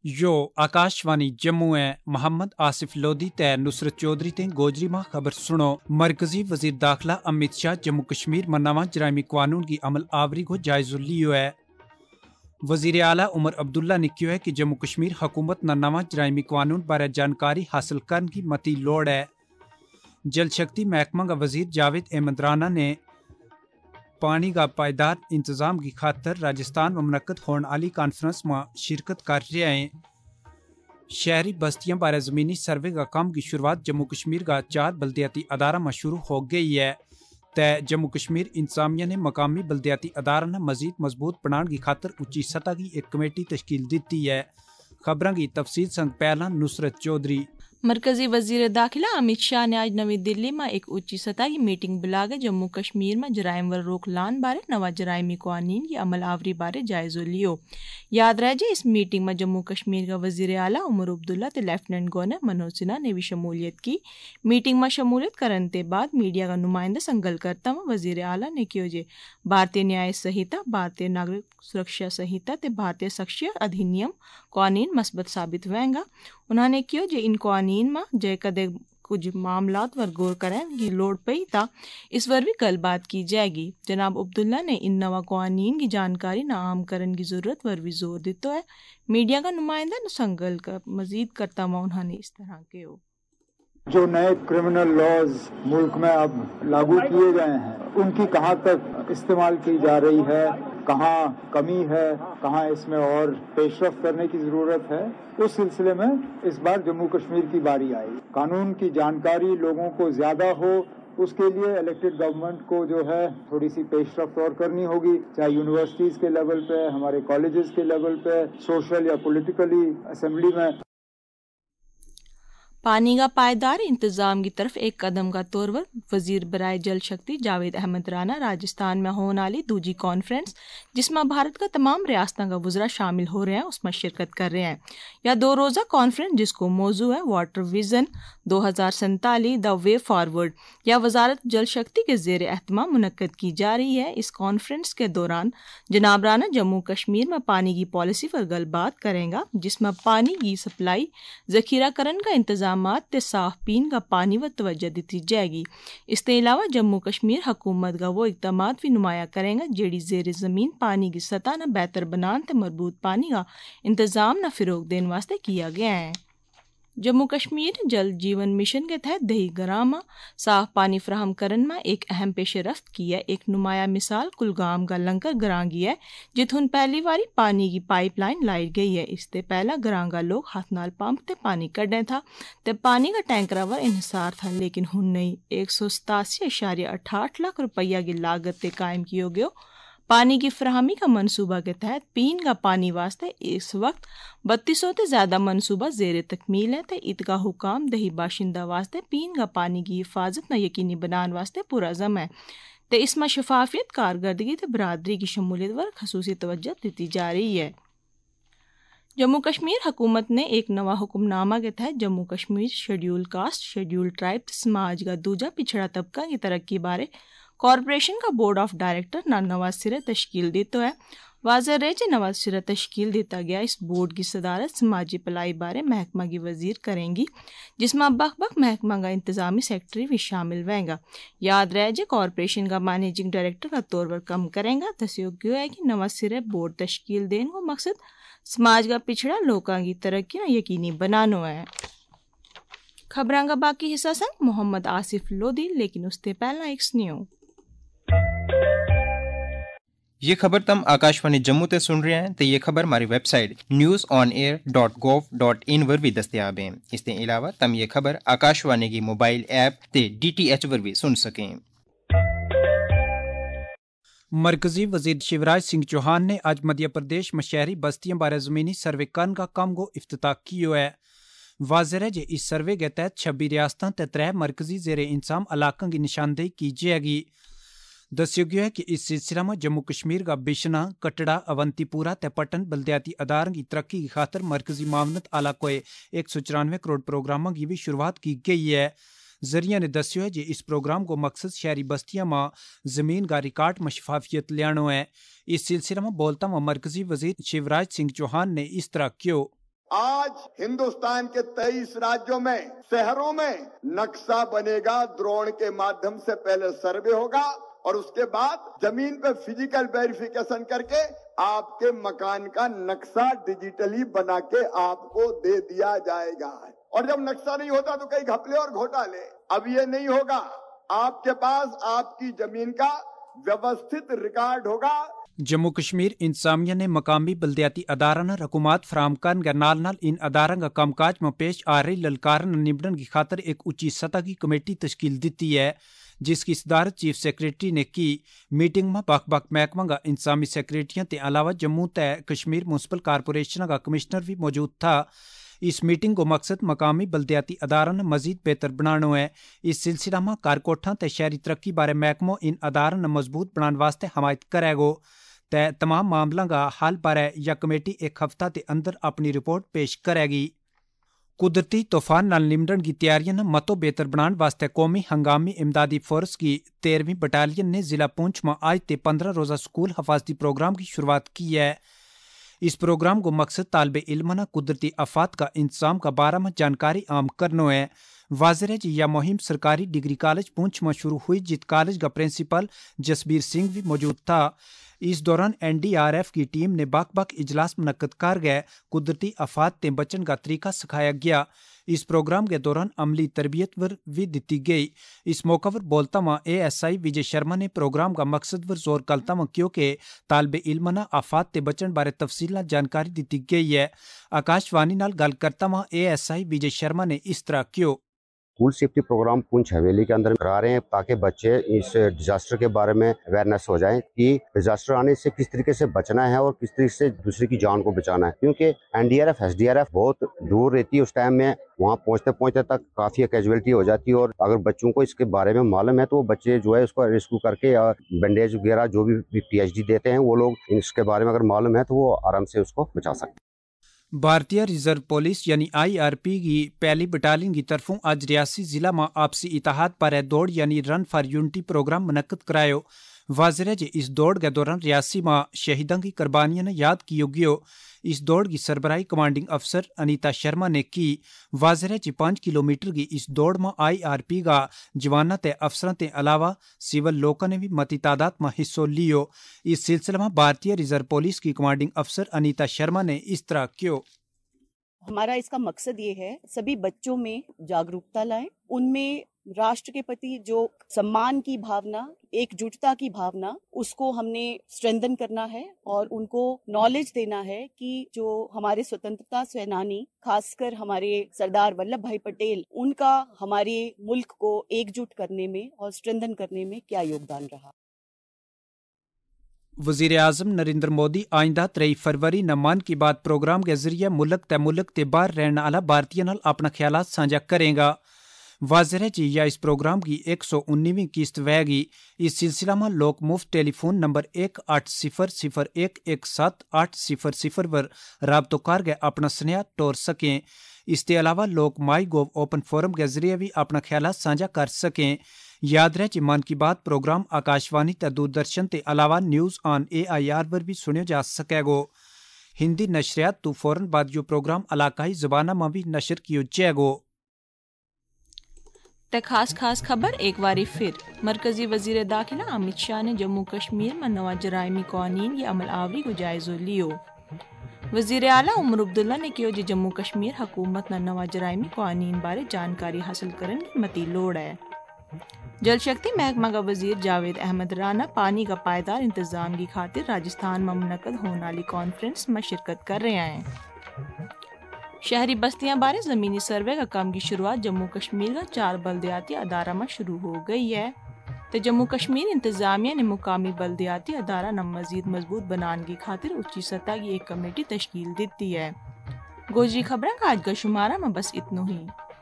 यो आकाशवाणी जम्मू है। मोहम्मद आसिफ लोधी ते नुसरत चौधरी ते गोजरी मां खबर सुनो। मरकजी वजीर दाखिला अमित शाह जम्मू कश्मीर में नवा जराइमी कानून की अमल आवरी को जायजा लियो है। वजीर आला उमर अब्दुल्ला ने कहा है कि जम्मू कश्मीर हुकूमत न नवा जराइमी कानून बारे जानकारी हासिल करने की मती लोड़ है। जल शक्ति महकमा का वजीर जावेद अहमद राना ने पानी का पायदार इंतजाम की खातर राजस्थान में मुनक्कद होने वाली कॉन्फ्रेंस में शिरकत कर रहे हैं। शहरी बस्तियों बारे जमीनी सर्वे का काम की शुरुआत जम्मू कश्मीर का 4 बल्दियाती अदारा में शुरू हो गई है। तय जम्मू कश्मीर इंतजामिया ने मकामी बल्दियाती अदारा ने मजीद मजबूत बनाने की खातर उच्ची सतह की एक कमेटी तश्कील दी है। खबरों की तफसील संग पहला नुसरत चौधरी। मरकजी वजीर दाखिला अमित शाह ने आज नवी दिल्ली में एक उच्ची सतह की मीटिंग बुलाकर जम्मू कश्मीर में जराइम व रोक लान बारे नवा जराइमी कानून की अमल आवरी बारे जायजा लियो। याद रह जाए इस मीटिंग में जम्मू कश्मीर का वजीर आला उमर अब्दुल्ला ते लेफ्टिनेंट गवर्नर मनोज सिन्हा ने भी शमूलियत की। मीटिंग में शमूलियत करने के बाद मीडिया का नुमाइंदा संगल करता हुआ वजीर आला ने कहा जे भारतीय न्याय संहिता, भारतीय नागरिक सुरक्षा संहिता ते भारतीय शख्सियत अधिनियम कानून मस्बत साबित होएगा। उन्होंने कहा जे इन कानून में जय कदे कुछ मामलात पर गौर करें की लोड़ पई ता इस पर भी कल बात की जाएगी। जनाब अब्दुल्ला ने इन नवा कानून की जानकारी न आम करने की जरूरत पर भी जोर दिया है। मीडिया का नुमाइंदा संगल का मजीद करता हुआ उन्होंने इस तरह के जो नए क्रिमिनल लॉज मुल्क में अब लागू किए गए हैं उनकी कहाँ तक इस्तेमाल की जा रही है, कहाँ कमी है, कहाँ इसमें और पेशरफ करने की जरूरत है, उस सिलसिले में इस बार जम्मू कश्मीर की बारी आई। कानून की जानकारी लोगों को ज्यादा हो उसके लिए इलेक्टेड गवर्नमेंट को जो है थोड़ी सी पेशरफ और करनी होगी, चाहे यूनिवर्सिटीज के लेवल पे, हमारे कॉलेजेस के लेवल पे, सोशल या पॉलिटिकली असेंबली में। पानी का पायदार इंतजाम की तरफ एक कदम का तौर पर वजीर बराए जल शक्ति जावेद अहमद राना राजस्थान में होने वाली दूजी कॉन्फ्रेंस जिसमें भारत का तमाम रियासतों का वज़रा शामिल हो रहे हैं उसमें शिरकत कर रहे हैं। यह 2 रोज़ा कॉन्फ्रेंस जिसको मौजू है water vision 2047 the way forward या वजारत जल शक्ति के ज़ेर एहतमाम मुनक्कद की जा रही है। इस कॉन्फ्रेंस के दौरान जनाब राना जम्मू कश्मीर में पानी की पॉलिसी पर गलबात करेंगे जिसमें पानी की सप्लाई जखीराकरण का इंतजाम ते साफ पीन का पानी व तवज्जो दी जाएगी। इसके अलावा जम्मू कश्मीर हुकूमत का वो इकदामात भी नुमाया करेंगे जेड़ी जेर जमीन पानी की सतह न बेहतर बनाने ते मजबूत पानी का इंतजाम न फिरोग देने वास्ते किया गया है। जम्मू कश्मीर जल जीवन मिशन के तहत दही ग्राम में साफ पानी फराहम करने में एक अहम पेशरफ्त की है। एक नुमाया मिसाल कुलगाम का लंकर ग्रां की है जिथुन पहली बारी पानी की पाइपलाइन लाई गई है। इससे पहला ग्रां का लोग हाथ नाल पंप ते पानी कढ़ने था ते पानी का टैंकर पर इन्हिसार था, लेकिन हुन नहीं 187.68 लाख रुपया की लागत से कायम किया गया। पानी की फराहमी का मनसूबा के तहत पीन का पानी वास्ते इस वक्त 3200 से ज्यादा मनसूबा जेर तकमील है ते इतका हुकाम दही बाशिंदा वास्ते पीन का पानी की हिफाजत न यकीनी बनाने वास्ते पुरज़म है ते इसमें शफाफियत, कारकर्दगी ते बरादरी की शमूलियत पर खसूसी तवज्जो दी जा रही है। जम्मू कश्मीर हुकूमत ने एक नवा हुक्मनामा के तहत Jammu Kashmir schedule caste, schedule tribe समाज का दूजा पिछड़ा तबका की तरक्की बारे कॉरपोरेशन का बोर्ड ऑफ डायरेक्टर ना नवा सिरे तश्कील दिया है। वाज़ह रहे जे नवा सिरा तश्कील दिया गया इस बोर्ड की सदारत समाजी भलाई बारे महकमा की वजीर करेंगी जिसमें बख महकमा का इंतजामी सेक्रेटरी भी शामिल रहेगा। याद रहे जे कॉरपोरेशन का मैनेजिंग डायरेक्टर का तौर पर काम करेंगे। तस्योग है कि नवा सिरे बोर्ड तश्कील देने का मकसद समाज का पिछड़ा लोगों की तरक्की यकीनी बनाना है। खबरों का बाकी हिस्सा संग मोहम्मद आसिफ लोधी, लेकिन उससे पहला एक स्न्यू। ये खबर तुम आकाशवाणी जम्मू ते सुन रहे हैं तो ये खबर हमारी वेबसाइट newsonair.gov.in पर भी दस्तयाब है। इसके अलावा तुम ये खबर आकाशवाणी की मोबाइल ऐप ते DTH पर भी सुन सकें। मरकजी वजीर शिवराज सिंह चौहान ने आज मध्य प्रदेश में शहरी बस्तियों बारे जमीनी सर्वे करने का काम को इफ्तिताह किया है। वाज़ेह है जे इस सर्वे के तहत 26 रियासतों ते 3 मरकजी जेर इंतजाम इलाकों की निशानदेही की जाएगी। दस्यो गया है कि इस सिलसिले में जम्मू कश्मीर का बिशना, कटड़ा, अवंतीपुरा ते पटन बल्दियाती अदारों की तरक्की की खातर मरकजी मामलत आला को 194 करोड़ प्रोग्रामों की भी शुरुआत की गई है। जरिया ने दस्यो है कि इस प्रोग्राम को मकसद शहरी बस्तियों में जमीन का रिकॉर्ड में शफाफियत लियानो है। इस सिलसिले में बोलता हुआ मरकजी वजीर शिवराज सिंह चौहान ने इस तरह क्यों آج ہندوستان کے 23 राज्यों میں शहरों में नक्शा बनेगा, ड्रोन के माध्यम से पहले सर्वे होगा और उसके बाद जमीन पे फिजिकल वेरिफिकेशन करके आपके मकान का नक्शा डिजिटली बना के आपको दे दिया जाएगा। और जब नक्शा नहीं होता तो कई घपले और घोटाले। अब ये नहीं होगा, आपके पास आपकी जमीन का व्यवस्थित रिकॉर्ड होगा। जम्मू कश्मीर इंतजामिया ने मकामी बल्दियाती अदारा न रकूमात फराम करन के नाल नाल इन अदारा का कामकाज में पेश आ रही ललकारन निबड़न की खातर एक उच्ची सतह की कमेटी तश्कील दी है, जिसकी सदारत चीफ सेक्रेटरी ने की। मीटिंग में बख बख महकमा का इंतजामी सेक्रेटरियों के अलावा जम्मू ते कश्मीर म्यूनसिपल कारपोरेशन का कमिश्नर भी मौजूद था। इस मीटिंग को मकसद मकामी बल्दियाती अदारा ने मजीद बेहतर बनाना है। इस सिलसिला में कारकोठा ते शहरी तरक्की बारे महकमों इन अदारा ने मजबूत बनाने वास्ते हमायत करेगो ते तमाम मामलों का हल बारे यह कमेटी एक हफ्ता के अंदर अपनी रिपोर्ट पेश करेगी। कुदरती तूफान नाल निमटन की तैयारियां न मतो बेहतर बनाने वास्ते कौमी हंगामी इमदादी फोर्स की 13वीं बटालियन ने जिला पुंछ में आज ते 15 रोजा स्कूल हफाजती प्रोग्राम की शुरुआत की है। इस प्रोग्राम को मकसद तालिब इल्म न कुदरती आफात का इंतजाम का बारे में जानकारी आम करना है। वाज़ेह है यह मुहिम सरकारी डिग्री कॉलेज पुंछ में शुरू हुई, जित कॉलेज का प्रिंसिपल जसबीर सिंह भी मौजूद था। इस दौरान NDRF की टीम ने बक बक इजलास मुनक्कद कर गए कुदरती आफात ते बचन का तरीका सिखाया गया। इस प्रोग्राम के दौरान अमली तरबियत पर भी दी गई। इस मौका पर बोलता हुआ ASI विजय शर्मा ने प्रोग्राम का मकसद पर जोर करता हुआ क्योंकि तालिब इल्म न आफात ते बचन बारे तफसील जानकारी दी गई है। आकाशवाणी नाल गल करता हुआ ASI विजय शर्मा ने इस तरह क्यों स्कूल सेफ्टी प्रोग्राम पुंछ हवेली के अंदर करा रहे हैं ताकि बच्चे इस डिजास्टर के बारे में अवेयरनेस हो जाए कि डिजास्टर आने से किस तरीके से बचना है और किस तरीके से दूसरे की जान को बचाना है। क्योंकि NDRF SDRF बहुत दूर रहती है, उस टाइम में वहाँ पहुँचते पहुँचते तक काफी कैजुअलिटी हो जाती है। और अगर बच्चों को इसके बारे में मालूम है तो वो बच्चे जो है उसको रेस्क्यू करके बैंडेज वगैरह जो भी PhD देते हैं वो लोग इसके बारे में अगर मालूम है तो वो आराम से उसको बचा सकते हैं। भारतीय रिजर्व पुलिस यानी IRP की पहली बटालियन की तरफों आज रियासी जिला में आपसी इतिहाद पर दौड़ यानी रन फॉर यूनिटी प्रोग्राम मुनक्कद करायो। वाज़ेह है इस दौड़ के दौरान रियासी में शहीदों की कुर्बानियां याद की गयो। इस दौड़ की सरबराही कमांडिंग अफसर अनीता शर्मा ने की। वाज़ेह है 5 किलोमीटर की इस दौड़ में IRP का जवाना ते अफसरों के अलावा सिविल लोगों ने भी मती तादाद में हिस्सों लियो। इस सिलसिले में भारतीय रिजर्व पुलिस की कमांडिंग अफसर अनीता शर्मा ने इस तरह क्यों हमारा इसका मकसद ये है सभी बच्चों में जागरूकता लाएं, उनमें राष्ट्र के प्रति जो सम्मान की भावना, एकजुटता की भावना, उसको हमने स्ट्रेंथन करना है और उनको नॉलेज देना है कि जो हमारे स्वतंत्रता सेनानी, खासकर हमारे सरदार वल्लभ भाई पटेल, उनका हमारे मुल्क को एकजुट करने में और स्ट्रेंथन करने में क्या योगदान रहा। वज़ीर आज़म नरेंद्र मोदी आइंदा 23 फरवरी न मन की बात प्रोग्राम के जरिए मुल्क ते बाहर रहने वाला भारतीय नाल अपना ख्यालात साझा करेगा। वाज़ेह है यह इस प्रोग्राम की 119वीं किस्त वहेगी। इस सिलसिला में लोग मुफ्त टेलीफोन नंबर 1800-117-800 पर राब्तो करके अपना स्नेहा टोर सकें। इसके अलावा लोग माई गोव ओपन फोरम के जरिए भी अपना ख्यालात साझा कर सकें। याद रहे मन की बात प्रोग्राम आकाशवाणी ते दूरदर्शन के अलावा न्यूज ऑन AIR पर भी सुनियो जा सकेगो। हिंदी नशरियात तो फौरन बाद यो प्रोग्राम इलाकाई ज़बाना में भी नशर कियो जाएगो। ते खास खबर एक बारी फिर मरकजी वजीर दाखिला अमित शाह ने जम्मू कश्मीर में नवा जराइमी कानून की अमल आवरी को जायज़ो लियो। वजीर आला उमर अब्दुल्ला ने कहो जी जम्मू कश्मीर हुकूमत न नवा जराइमी कानून बारे जानकारी हासिल करने की मती लोड़ है। जल शक्ति महकमा का वजीर जावेद अहमद राना पानी का पायदार इंतजाम की खातिर राजस्थान में मुनक्कद होने वाली कॉन्फ्रेंस में शिरकत कर रहे हैं। शहरी बस्तियां बारे ज़मीनी सर्वे का काम की शुरुआत जम्मू कश्मीर का 4 बल्दियाती अदारा में शुरू हो गई है। तो जम्मू कश्मीर इंतजामिया ने मुकामी बल्दियाती अदारा न मजीद मजबूत बनाने की खातिर उच्ची सतह की एक कमेटी तश्कील दी है। गोजरी खबरें का आज का शुमारा में बस इतना ही।